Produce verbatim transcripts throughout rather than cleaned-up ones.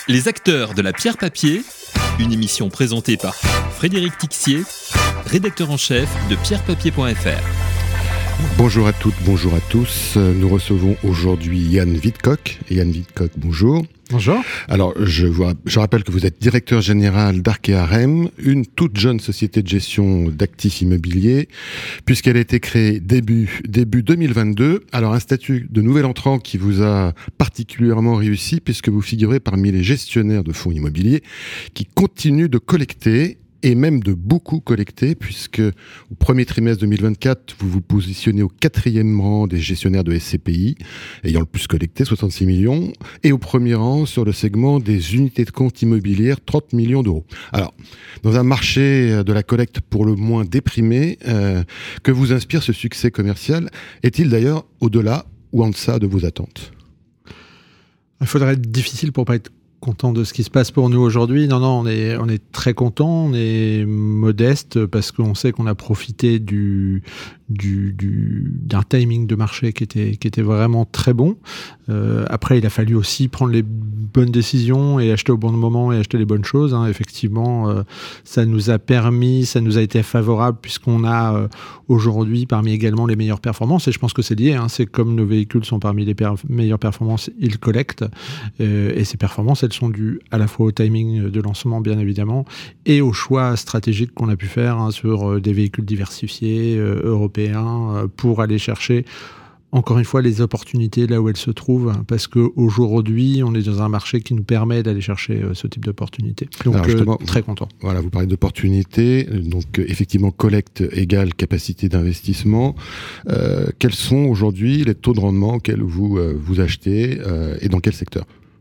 Les acteurs de la pierre papier, une émission présentée par Frédéric Tixier, rédacteur en chef de pierre papier point f r. Bonjour à toutes, bonjour à tous. Nous recevons aujourd'hui Yann Wittkok. Yann Wittkok, bonjour. Bonjour. Alors, je, vous, je rappelle que vous êtes directeur général d'Arkea Rem, une toute jeune société de gestion d'actifs immobiliers, puisqu'elle a été créée début, début deux mille vingt-deux. Alors, un statut de nouvel entrant qui vous a particulièrement réussi, puisque vous figurez parmi les gestionnaires de fonds immobiliers qui continuent de collecter et même de beaucoup collecter, puisque au premier trimestre deux mille vingt-quatre, vous vous positionnez au quatrième rang des gestionnaires de S C P I, ayant le plus collecté, soixante-six millions, et au premier rang sur le segment des unités de compte immobilières, trente millions d'euros. Alors, dans un marché de la collecte pour le moins déprimé, euh, que vous inspire ce succès commercial? Est-il d'ailleurs au-delà ou en deçà de vos attentes? Il faudrait être difficile pour pas être content de ce qui se passe pour nous aujourd'hui. Non, non, on est, on est très content, on est modeste parce qu'on sait qu'on a profité du, du, du, d'un timing de marché qui était, qui était vraiment très bon. Euh, après, il a fallu aussi prendre les bonnes décisions et acheter au bon moment et acheter les bonnes choses. Hein. Effectivement, euh, ça nous a permis, ça nous a été favorable puisqu'on a euh, aujourd'hui parmi également les meilleures performances. Et je pense que c'est lié. Hein. C'est comme nos véhicules sont parmi les per- meilleures performances, ils collectent. Euh, et ces performances, elles sont dues à la fois au timing de lancement, bien évidemment, et au choix stratégique qu'on a pu faire hein, sur euh, des véhicules diversifiés, euh, européens, euh, pour aller chercher encore une fois les opportunités là où elles se trouvent, parce qu'aujourd'hui, on est dans un marché qui nous permet d'aller chercher euh, ce type d'opportunités. Donc, Alors justement, euh, très content. Voilà, vous parlez d'opportunités, donc euh, effectivement, collecte égale capacité d'investissement. Euh, quels sont aujourd'hui les taux de rendement auxquels vous, euh, vous achetez euh, et dans quel secteur ?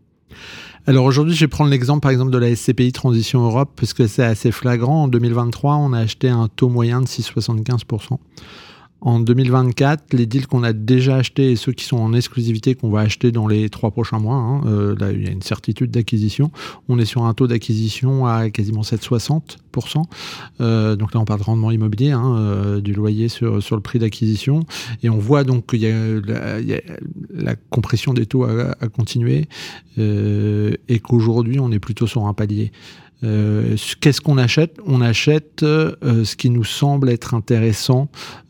Alors aujourd'hui, je vais prendre l'exemple par exemple de la S C P I Transition Europe, parce que c'est assez flagrant. En deux mille vingt-trois, on a acheté un taux moyen de six virgule soixante-quinze pour cent. En deux mille vingt-quatre, les deals qu'on a déjà achetés et ceux qui sont en exclusivité qu'on va acheter dans les trois prochains mois, hein, euh, là il y a une certitude d'acquisition, on est sur un taux d'acquisition à quasiment sept virgule soixante pour cent. Euh, donc là on parle de rendement immobilier, hein, euh, du loyer sur, sur le prix d'acquisition. Et on voit donc qu'il y a la, il y a la compression des taux à, à continuer euh, et qu'aujourd'hui on est plutôt sur un palier. Euh, qu'est-ce qu'on achète ? On achète euh, ce qui nous semble être intéressant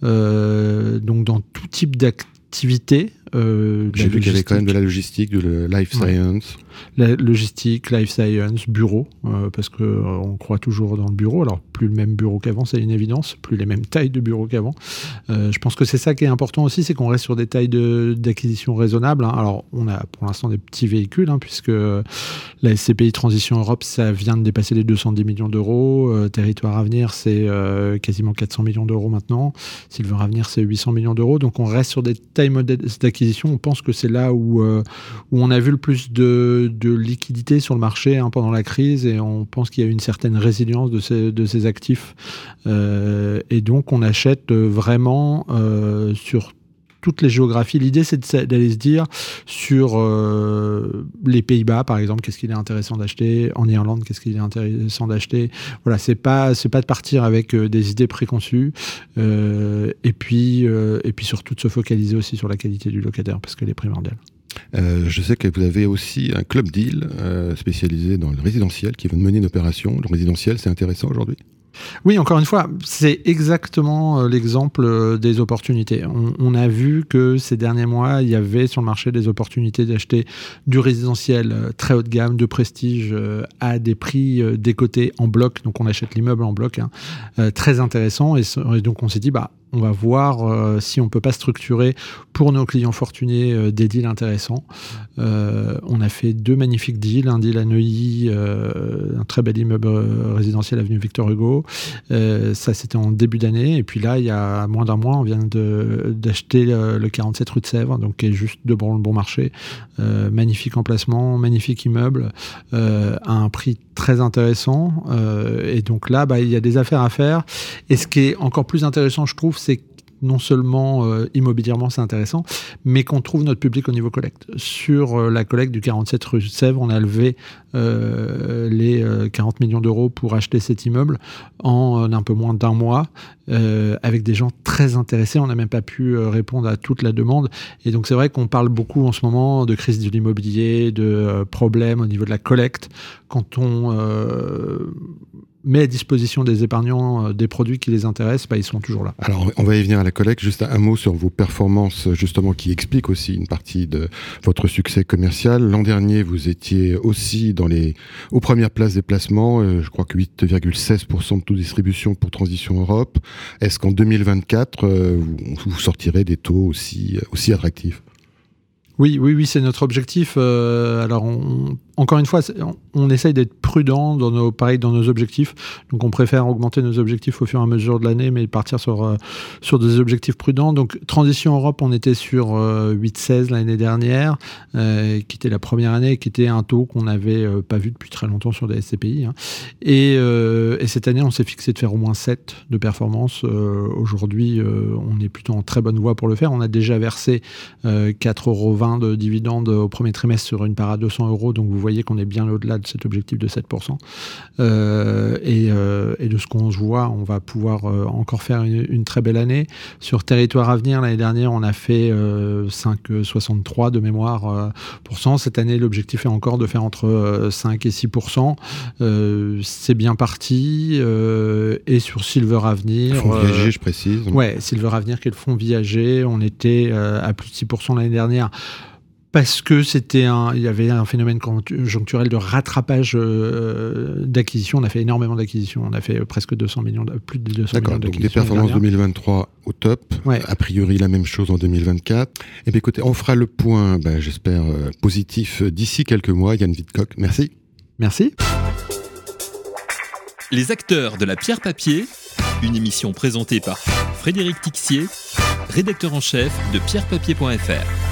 euh, donc dans tout type d'activité. Euh, J'ai vu qu'il y avait quand même de la logistique, de la life science. Ouais. La logistique, life science, bureau, euh, parce qu'on euh, croit toujours dans le bureau. Alors, plus le même bureau qu'avant, c'est une évidence, plus les mêmes tailles de bureau qu'avant. Euh, je pense que c'est ça qui est important aussi, c'est qu'on reste sur des tailles de, d'acquisition raisonnables. Hein. Alors, on a pour l'instant des petits véhicules, hein, puisque la S C P I Transition Europe, ça vient de dépasser les deux cent dix millions d'euros. Euh, Territoire Avenir, c'est euh, quasiment quatre cents millions d'euros maintenant. Silver Avenir, c'est huit cents millions d'euros. Donc, on reste sur des tailles modestes d'acquisition. On pense que c'est là où, euh, où on a vu le plus de de liquidité sur le marché hein, pendant la crise, et on pense qu'il y a une certaine résilience de ces, de ces actifs. Euh, et donc, on achète vraiment euh, sur toutes les géographies. L'idée, c'est d'aller se dire sur euh, les Pays-Bas, par exemple, qu'est-ce qu'il est intéressant d'acheter, en Irlande, qu'est-ce qu'il est intéressant d'acheter. Voilà, c'est pas, c'est pas de partir avec euh, des idées préconçues, euh, et puis, euh, et puis surtout de se focaliser aussi sur la qualité du locataire, parce qu'elle est primordiale. Euh, je sais que vous avez aussi un club deal euh, spécialisé dans le résidentiel qui va mener une opération. Le résidentiel, c'est intéressant aujourd'hui ? Oui, encore une fois, c'est exactement l'exemple des opportunités. On, on a vu que ces derniers mois, il y avait sur le marché des opportunités d'acheter du résidentiel très haut de gamme, de prestige, à des prix décotés en bloc. Donc, on achète l'immeuble en bloc, hein, très intéressant. Et, et donc, on s'est dit, bah, on va voir euh, si on ne peut pas structurer pour nos clients fortunés euh, des deals intéressants. Euh, on a fait deux magnifiques deals, un deal à Neuilly, euh, un très bel immeuble résidentiel avenue Victor Hugo. Euh, ça, c'était en début d'année. Et puis là, il y a moins d'un mois, on vient de, d'acheter le, le quarante-sept rue de Sèvres, donc qui est juste de bon, bon marché. Euh, magnifique emplacement, magnifique immeuble, euh, à un prix très intéressant. Euh, et donc là, bah, il y a des affaires à faire. Et ce qui est encore plus intéressant, je trouve, c'est non seulement euh, immobilièrement c'est intéressant, mais qu'on trouve notre public au niveau collecte. Sur euh, la collecte du quarante-sept rue de Sèvres, on a levé euh, les euh, quarante millions d'euros pour acheter cet immeuble en euh, un peu moins d'un mois, euh, avec des gens très intéressés. On n'a même pas pu euh, répondre à toute la demande. Et donc c'est vrai qu'on parle beaucoup en ce moment de crise de l'immobilier, de euh, problèmes au niveau de la collecte. Quand on euh, met à disposition des épargnants euh, des produits qui les intéressent, bah, ils sont toujours là. Alors, on va y venir à la collecte. Juste un mot sur vos performances, justement, qui expliquent aussi une partie de votre succès commercial. L'an dernier, vous étiez aussi dans les, aux premières places des placements. Euh, je crois que huit virgule seize pour cent de taux de distribution pour Transition Europe. Est-ce qu'en deux mille vingt-quatre, euh, vous, vous sortirez des taux aussi, aussi attractifs ? Oui, oui, oui, c'est notre objectif. Euh, alors, on, encore une fois, on, on essaye d'être prudent dans nos, pareil, dans nos objectifs. Donc, on préfère augmenter nos objectifs au fur et à mesure de l'année, mais partir sur, euh, sur des objectifs prudents. Donc, Transition Europe, on était sur euh, huit virgule seize l'année dernière, euh, qui était la première année, qui était un taux qu'on n'avait euh, pas vu depuis très longtemps sur des S C P I. Hein. Et, euh, et cette année, on s'est fixé de faire au moins sept de performance. Euh, aujourd'hui, euh, on est plutôt en très bonne voie pour le faire. On a déjà versé euh, quatre euros vingt de dividendes au premier trimestre sur une part à deux cents euros, donc vous voyez qu'on est bien au-delà de cet objectif de sept pour cent. Euh, et, euh, et de ce qu'on se voit, on va pouvoir euh, encore faire une, une très belle année. Sur Territoire Avenir, l'année dernière, on a fait euh, cinq virgule soixante-trois de mémoire euh, pour cent. Cette année, l'objectif est encore de faire entre euh, cinq et six pour cent. Euh, c'est bien parti. Euh, et sur Silver Avenir... Fonds Viager, euh, je précise. Ouais, Silver Avenir, qui est le fonds Viager. On était euh, à plus de six pour cent l'année dernière. Parce que c'était un, il y avait un phénomène conjoncturel de rattrapage euh, d'acquisition. On a fait énormément d'acquisitions. On a fait presque deux cents millions, plus de deux cents D'accord, millions d'acquisitions. donc des performances deux mille vingt-trois au top. Ouais. A priori, la même chose en deux mille vingt-quatre. Et bien, écoutez, on fera le point, ben, j'espère, euh, positif d'ici quelques mois. Yann Vidcock, merci. Merci. Les acteurs de la pierre papier, une émission présentée par Frédéric Tixier, rédacteur en chef de pierre papier point f r.